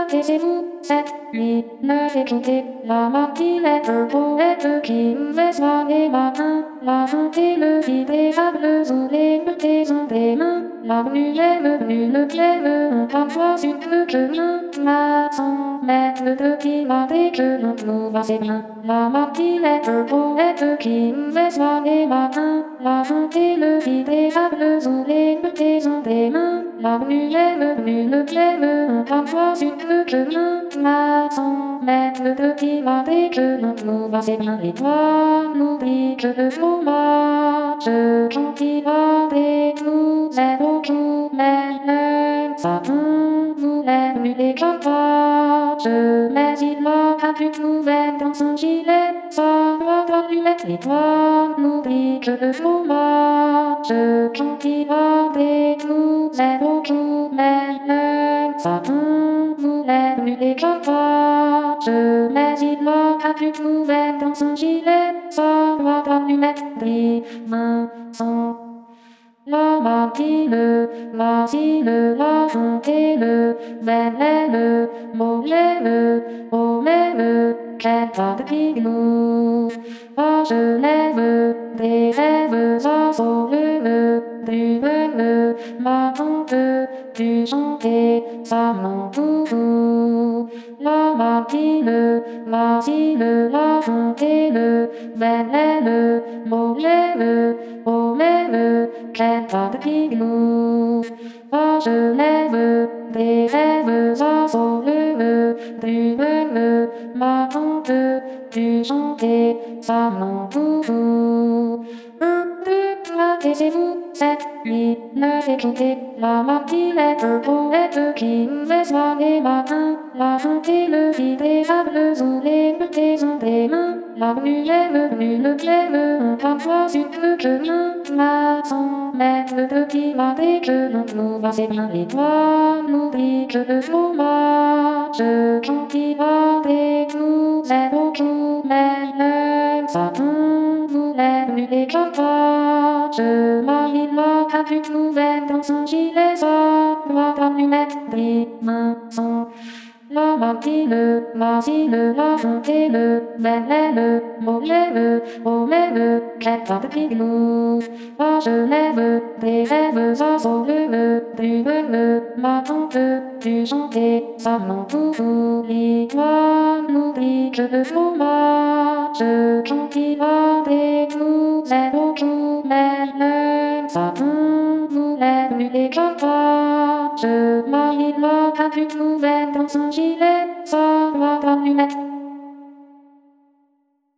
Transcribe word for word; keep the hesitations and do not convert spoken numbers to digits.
taisez-vous, cette nuit, ne écoutez la martinette, poète qui nous fait soigner matin, la santé, le vidéable sous les mains des mains, la brûlette, brûle pleine, on parfois une peu que main, cent mètres de petit maté que l'on trouve assez bien, la martinette, poète qui nous fait soigner matin, la santé, le vidéable sous les mains des mains, la brûlette, brûle pleine, on parfois une peu que main, cent mètres de petit maté que l'on trouve assez bien, et toi, n'oublie que le fromage, quand il va avec nous, c'est beaucoup, mais le savon voulait brûler comme page, mais il a pas pu nous mettre dans son gilet, ça doit pas lui mettre les doigts, n'oublie que le fromage, quand il va avec nous, c'est beaucoup, mais le savon voulait brûler comme page, mais il a pas pu nous mettre dans son gilet, ça doit pas lui mettre les mains sans. La matine, matine, la fontaine, belle, molène, molène, qu'elle pas de pignou. Ah, je lève des rêves à soleil, brune, ma tante, tu chantais, ça m'entoure. La matine, matine, la fontaine, belle, molène, molène, qu'elle pas de pignou. Ah, je lève des rêves à soleil, brune, ma tante, tu chantais, ça m'entoure. Un, deux, trois, taisez-vous, cette nuit, ne écoutez la martinette, poète qui nous fait soigner matin, la santé, le vidéable sous les mains des mains, la brûlette, brûle pleine, on parfois une peu que main, cent mètres de petit maté que l'on trouve assez bien, et toi, n'oublie que le fromage, quand il va avec nous, c'est beaucoup, mais le savon voulait brûler comme page, mais il a pas pu nous mettre dans son gilet, ça doit pas lui mettre les mains sans. La matine, matine, la fontaine, belle, molène, molène, qu'elle pas de pignou. Ah, je lève des rêves à soleil, brune, ma tante, tu chantais, ça m'entoure. Et toi, n'oublie que le fromage, quand il va avec nous, c'est beaucoup, mais le savon voulait brûler comme page, mais il a pas pu nous mettre dans son gilet, ça doit pas lui mettre